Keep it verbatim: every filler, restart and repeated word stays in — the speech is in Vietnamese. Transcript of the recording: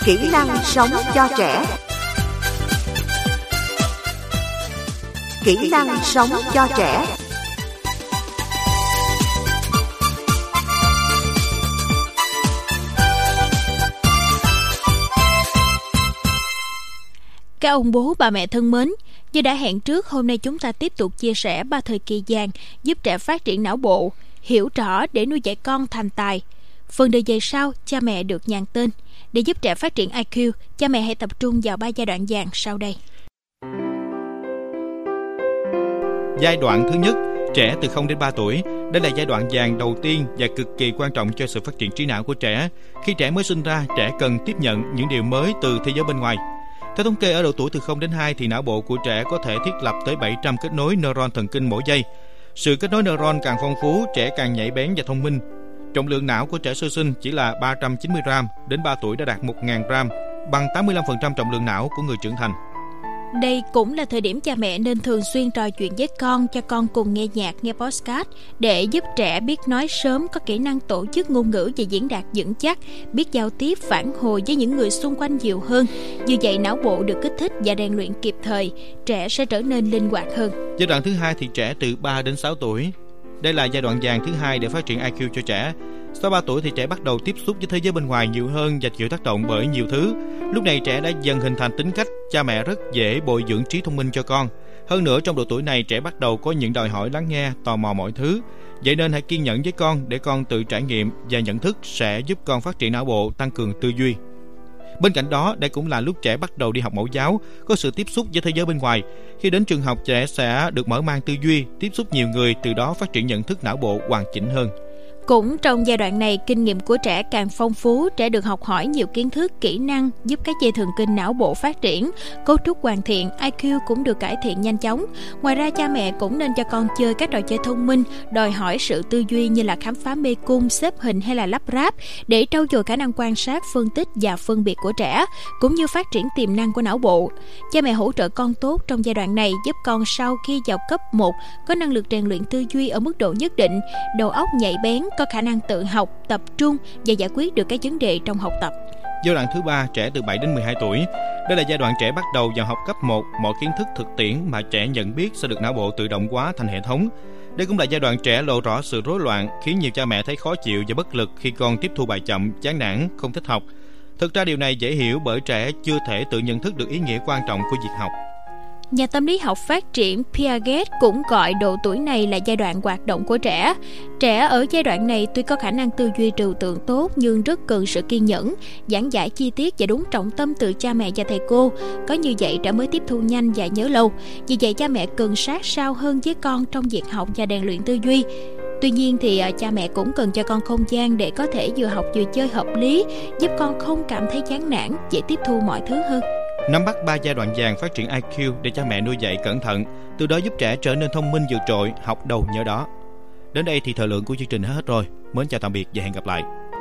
Kỹ năng sống cho trẻ. Kỹ năng sống cho trẻ. Các ông bố bà mẹ thân mến, như đã hẹn trước, hôm nay chúng ta tiếp tục chia sẻ ba thời kỳ vàng giúp trẻ phát triển não bộ, hiểu rõ để nuôi dạy con thành tài. Phần đời về sau, cha mẹ được nhàn tên. Để giúp trẻ phát triển i kiu, cha mẹ hãy tập trung vào ba giai đoạn vàng sau đây. Giai đoạn thứ nhất, trẻ từ không đến ba tuổi. Đây là giai đoạn vàng đầu tiên và cực kỳ quan trọng cho sự phát triển trí não của trẻ. Khi trẻ mới sinh ra, trẻ cần tiếp nhận những điều mới từ thế giới bên ngoài. Theo thống kê, ở độ tuổi từ không đến hai thì não bộ của trẻ có thể thiết lập tới bảy trăm kết nối neuron thần kinh mỗi giây. Sự kết nối neuron càng phong phú, trẻ càng nhạy bén và thông minh. Trọng lượng não của trẻ sơ sinh chỉ là ba trăm chín mươi gram, đến ba tuổi đã đạt một nghìn gram, bằng tám mươi lăm phần trăm trọng lượng não của người trưởng thành. Đây cũng là thời điểm cha mẹ nên thường xuyên trò chuyện với con, cho con cùng nghe nhạc, nghe podcast để giúp trẻ biết nói sớm, có kỹ năng tổ chức ngôn ngữ và diễn đạt vững chắc, biết giao tiếp phản hồi với những người xung quanh nhiều hơn. Như vậy não bộ được kích thích và rèn luyện kịp thời, trẻ sẽ trở nên linh hoạt hơn. Giai đoạn thứ hai thì trẻ từ ba đến sáu tuổi. Đây là giai đoạn vàng thứ hai để phát triển i kiu cho trẻ. Sau ba tuổi thì trẻ bắt đầu tiếp xúc với thế giới bên ngoài nhiều hơn và chịu tác động bởi nhiều thứ. Lúc này trẻ đã dần hình thành tính cách, cha mẹ rất dễ bồi dưỡng trí thông minh cho con. Hơn nữa, trong độ tuổi này trẻ bắt đầu có những đòi hỏi lắng nghe, tò mò mọi thứ. Vậy nên hãy kiên nhẫn với con để con tự trải nghiệm và nhận thức sẽ giúp con phát triển não bộ, tăng cường tư duy. Bên cạnh đó, đây cũng là lúc trẻ bắt đầu đi học mẫu giáo, có sự tiếp xúc với thế giới bên ngoài. Khi đến trường học, trẻ sẽ được mở mang tư duy, tiếp xúc nhiều người, từ đó phát triển nhận thức não bộ hoàn chỉnh hơn. Cũng trong giai đoạn này, kinh nghiệm của trẻ càng phong phú, trẻ được học hỏi nhiều kiến thức, kỹ năng giúp các dây thần kinh não bộ phát triển, cấu trúc hoàn thiện, i kiu cũng được cải thiện nhanh chóng. Ngoài ra, cha mẹ cũng nên cho con chơi các trò chơi thông minh, đòi hỏi sự tư duy như là khám phá mê cung, xếp hình hay là lắp ráp để trau dồi khả năng quan sát, phân tích và phân biệt của trẻ, cũng như phát triển tiềm năng của não bộ. Cha mẹ hỗ trợ con tốt trong giai đoạn này giúp con sau khi vào cấp một có năng lực rèn luyện tư duy ở mức độ nhất định, đầu óc nhạy bén, có khả năng tự học, tập trung và giải quyết được các vấn đề trong học tập. Giai đoạn thứ ba, trẻ từ bảy đến mười hai tuổi. Đây là giai đoạn trẻ bắt đầu vào học cấp một, mọi kiến thức thực tiễn mà trẻ nhận biết sẽ được não bộ tự động hóa thành hệ thống. Đây cũng là giai đoạn trẻ lộ rõ sự rối loạn, khiến nhiều cha mẹ thấy khó chịu và bất lực khi con tiếp thu bài chậm, chán nản, không thích học. Thực ra điều này dễ hiểu bởi trẻ chưa thể tự nhận thức được ý nghĩa quan trọng của việc học. Nhà tâm lý học phát triển Piaget cũng gọi độ tuổi này là giai đoạn hoạt động của trẻ. Trẻ ở giai đoạn này tuy có khả năng tư duy trừu tượng tốt nhưng rất cần sự kiên nhẫn, giảng giải chi tiết và đúng trọng tâm từ cha mẹ và thầy cô. Có như vậy trẻ mới tiếp thu nhanh và nhớ lâu. Vì vậy cha mẹ cần sát sao hơn với con trong việc học và rèn luyện tư duy. Tuy nhiên thì cha mẹ cũng cần cho con không gian để có thể vừa học vừa chơi hợp lý, giúp con không cảm thấy chán nản, dễ tiếp thu mọi thứ hơn. Nắm bắt ba giai đoạn vàng phát triển i kiu để cha mẹ nuôi dạy cẩn thận, từ đó giúp trẻ trở nên thông minh vượt trội, học đầu nhớ đó. Đến đây thì thời lượng của chương trình hết rồi. Mến chào tạm biệt và hẹn gặp lại.